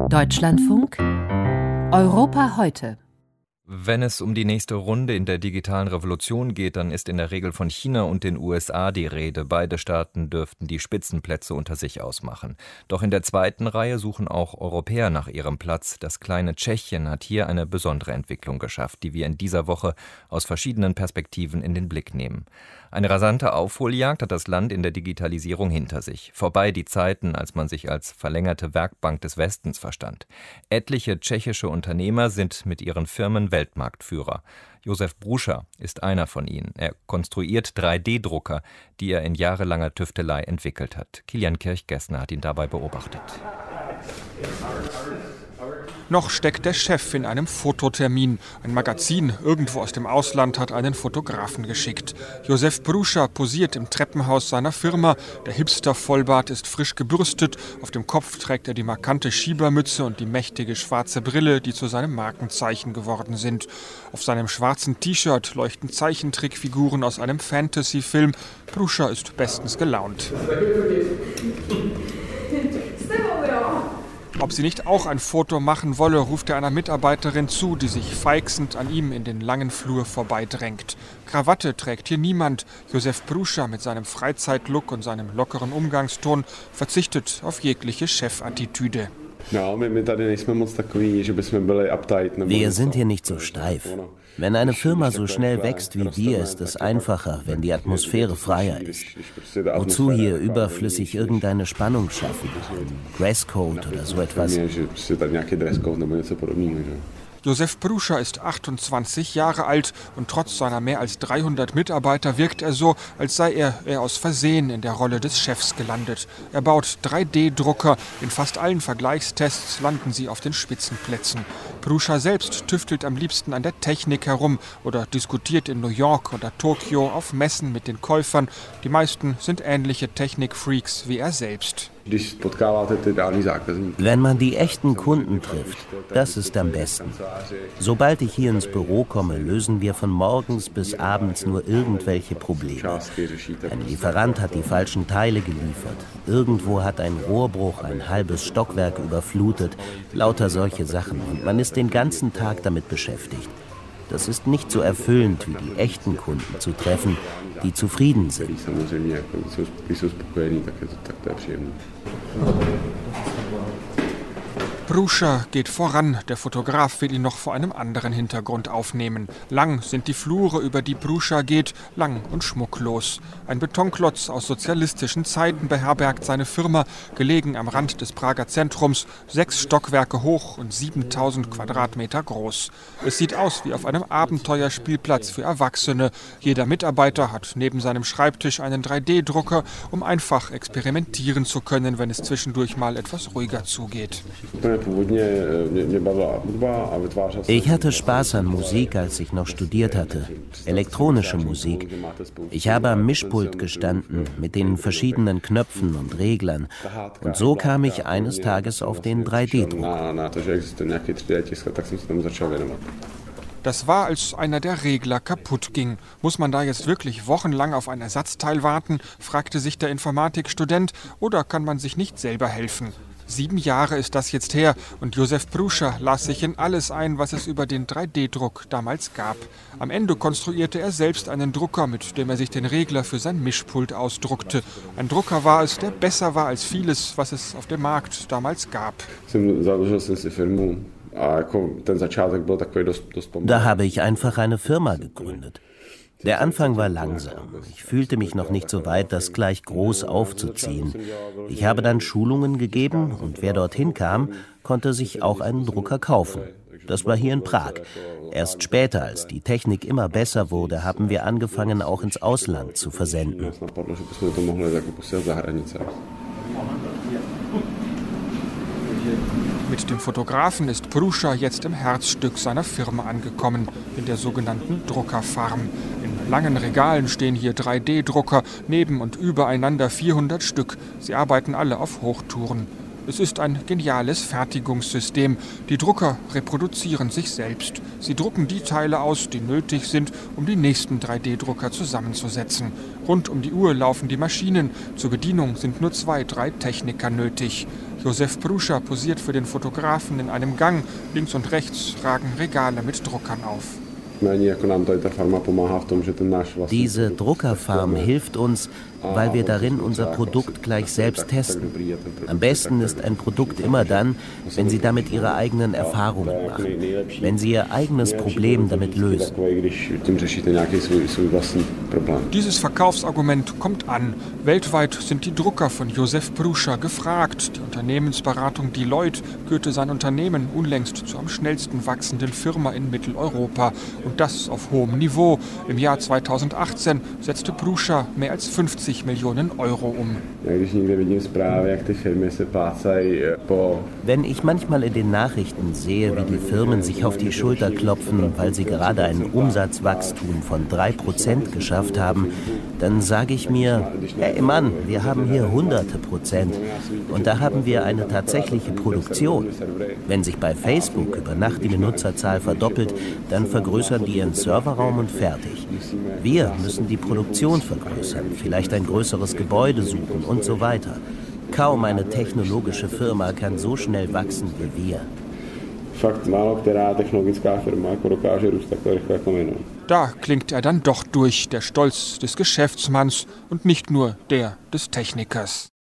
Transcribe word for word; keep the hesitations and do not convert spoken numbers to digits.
Deutschlandfunk Europa heute. Wenn es um die nächste Runde in der digitalen Revolution geht, dann ist in der Regel von China und den U S A die Rede. Beide Staaten dürften die Spitzenplätze unter sich ausmachen. Doch in der zweiten Reihe suchen auch Europäer nach ihrem Platz. Das kleine Tschechien hat hier eine besondere Entwicklung geschafft, die wir in dieser Woche aus verschiedenen Perspektiven in den Blick nehmen. Eine rasante Aufholjagd hat das Land in der Digitalisierung hinter sich. Vorbei die Zeiten, als man sich als verlängerte Werkbank des Westens verstand. Etliche tschechische Unternehmer sind mit ihren Firmen Weltmarktführer. Josef Bruscher ist einer von ihnen. Er konstruiert drei D Drucker, die er in jahrelanger Tüftelei entwickelt hat. Kilian Kirchgessner hat ihn dabei beobachtet. Noch steckt der Chef in einem Fototermin. Ein Magazin irgendwo aus dem Ausland hat einen Fotografen geschickt. Josef Bruscher posiert im Treppenhaus seiner Firma. Der Hipster-Vollbart ist frisch gebürstet. Auf dem Kopf trägt er die markante Schiebermütze und die mächtige schwarze Brille, die zu seinem Markenzeichen geworden sind. Auf seinem schwarzen T-Shirt leuchten Zeichentrickfiguren aus einem Fantasy-Film. Bruscher ist bestens gelaunt. Ob sie nicht auch ein Foto machen wolle, ruft er einer Mitarbeiterin zu, die sich feixend an ihm in den langen Flur vorbeidrängt. Krawatte trägt hier niemand. Josef Bruscher mit seinem Freizeitlook und seinem lockeren Umgangston verzichtet auf jegliche Chefattitüde. Wir sind hier nicht so steif. Wenn eine Firma so schnell wächst wie wir, ist es einfacher, wenn die Atmosphäre freier ist. Wozu hier überflüssig irgendeine Spannung schaffen? Ein Dresscode oder so etwas? Josef Bruscher ist achtundzwanzig Jahre alt und trotz seiner mehr als dreihundert Mitarbeiter wirkt er so, als sei er eher aus Versehen in der Rolle des Chefs gelandet. Er baut drei D Drucker. In fast allen Vergleichstests landen sie auf den Spitzenplätzen. Bruscher selbst tüftelt am liebsten an der Technik herum oder diskutiert in New York oder Tokio auf Messen mit den Käufern. Die meisten sind ähnliche Technikfreaks wie er selbst. Wenn man die echten Kunden trifft, das ist am besten. Sobald ich hier ins Büro komme, lösen wir von morgens bis abends nur irgendwelche Probleme. Ein Lieferant hat die falschen Teile geliefert. Irgendwo hat ein Rohrbruch ein halbes Stockwerk überflutet. Lauter solche Sachen. Und man ist den ganzen Tag damit beschäftigt. Das ist nicht so erfüllend, wie die echten Kunden zu treffen, die zufrieden sind. Bruscher geht voran. Der Fotograf will ihn noch vor einem anderen Hintergrund aufnehmen. Lang sind die Flure, über die Bruscher geht, lang und schmucklos. Ein Betonklotz aus sozialistischen Zeiten beherbergt seine Firma, gelegen am Rand des Prager Zentrums, sechs Stockwerke hoch und siebentausend Quadratmeter groß. Es sieht aus wie auf einem Abenteuerspielplatz für Erwachsene. Jeder Mitarbeiter hat neben seinem Schreibtisch einen drei D Drucker, um einfach experimentieren zu können, wenn es zwischendurch mal etwas ruhiger zugeht. Ich hatte Spaß an Musik, als ich noch studiert hatte. Elektronische Musik. Ich habe am Mischpult gestanden, mit den verschiedenen Knöpfen und Reglern. Und so kam ich eines Tages auf den drei D Druck. Das war, als einer der Regler kaputt ging. Muss man da jetzt wirklich wochenlang auf ein Ersatzteil warten, fragte sich der Informatikstudent, oder kann man sich nicht selber helfen? Sieben Jahre ist das jetzt her und Josef Bruscher las sich in alles ein, was es über den drei D Druck damals gab. Am Ende konstruierte er selbst einen Drucker, mit dem er sich den Regler für sein Mischpult ausdruckte. Ein Drucker war es, der besser war als vieles, was es auf dem Markt damals gab. Da habe ich einfach eine Firma gegründet. Der Anfang war langsam. Ich fühlte mich noch nicht so weit, das gleich groß aufzuziehen. Ich habe dann Schulungen gegeben und wer dorthin kam, konnte sich auch einen Drucker kaufen. Das war hier in Prag. Erst später, als die Technik immer besser wurde, haben wir angefangen, auch ins Ausland zu versenden. Mit dem Fotografen ist Bruscher jetzt im Herzstück seiner Firma angekommen, in der sogenannten Druckerfarm. In langen Regalen stehen hier drei D Drucker, neben und übereinander vierhundert Stück. Sie arbeiten alle auf Hochtouren. Es ist ein geniales Fertigungssystem. Die Drucker reproduzieren sich selbst. Sie drucken die Teile aus, die nötig sind, um die nächsten drei D Drucker zusammenzusetzen. Rund um die Uhr laufen die Maschinen. Zur Bedienung sind nur zwei, drei Techniker nötig. Josef Pruscher posiert für den Fotografen in einem Gang. Links und rechts ragen Regale mit Druckern auf. Diese Druckerfarm hilft uns, weil wir darin unser Produkt gleich selbst testen. Am besten ist ein Produkt immer dann, wenn Sie damit Ihre eigenen Erfahrungen machen, wenn Sie Ihr eigenes Problem damit lösen. Dieses Verkaufsargument kommt an. Weltweit sind die Drucker von Josef Pruscher gefragt. Die Unternehmensberatung Deloitte kürte sein Unternehmen unlängst zur am schnellsten wachsenden Firma in Mitteleuropa. Und das auf hohem Niveau. Im Jahr zweitausendachtzehn setzte Pruscher mehr als fünfzig Millionen Euro um. Wenn ich manchmal in den Nachrichten sehe, wie die Firmen sich auf die Schulter klopfen, weil sie gerade ein Umsatzwachstum von drei Prozent geschafft haben, dann sage ich mir, hey Mann, wir haben hier hunderte Prozent und da haben wir eine tatsächliche Produktion. Wenn sich bei Facebook über Nacht die Benutzerzahl verdoppelt, dann vergrößern die ihren Serverraum und fertig. Wir müssen die Produktion vergrößern, vielleicht ein größeres Gebäude suchen und so weiter. Kaum eine technologische Firma kann so schnell wachsen wie wir. Da klingt er dann doch durch, der Stolz des Geschäftsmanns und nicht nur der des Technikers.